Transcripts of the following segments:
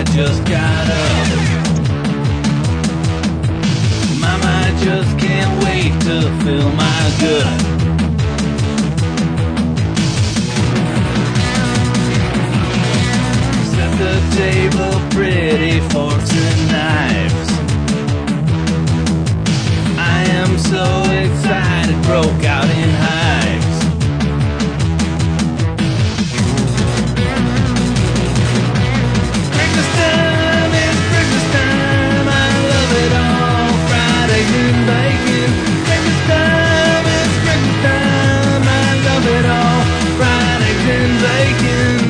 just got up. Mama, I just can't wait to fill my gut. Set the table pretty, forks and knives. I am so excited, broke out in hives. Breakfast time, it's breakfast time, I love it all. Fried eggs and bacon. Breakfast time, it's breakfast time, I love it all. Fried eggs and bacon.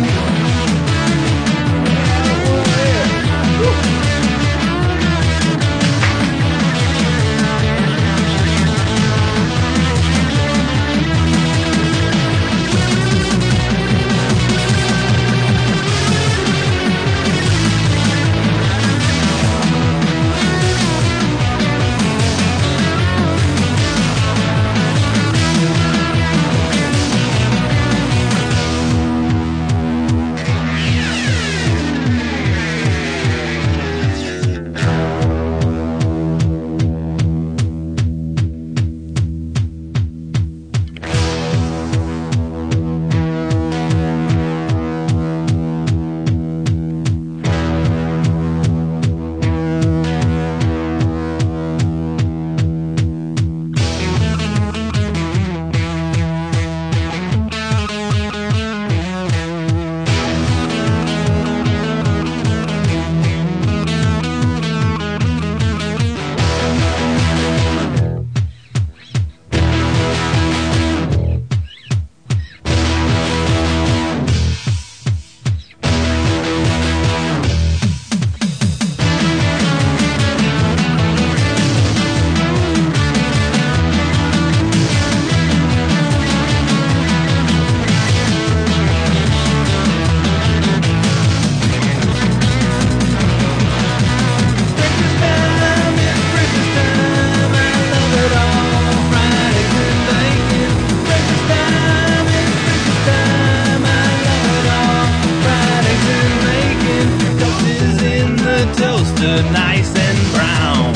Nice and brown.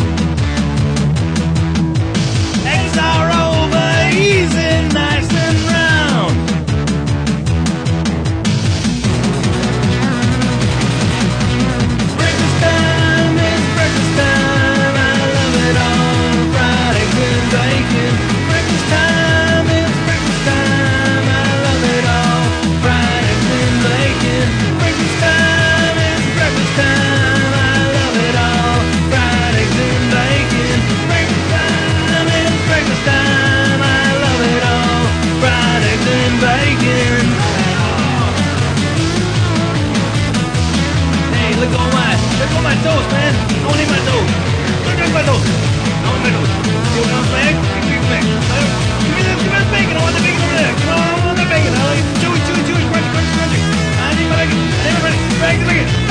Eggs are over easy, nice and round. Breakfast time, it's breakfast time, I love it all. Fried eggs and bacon. Breakfast time, it's breakfast time, I love it all. Fried eggs and bacon. Breakfast time, it's breakfast time. Look on my toes, man. I want to eat my toes. Look at my toes. I want my toes. You want my bag? Give me the bag. Give me the bacon. I want the bacon over there. Come on, I want the bacon. I like chewy, chewy, chewy, crunchy, crunchy, crunchy. I need my bacon. I need my bacon. Bag the bacon.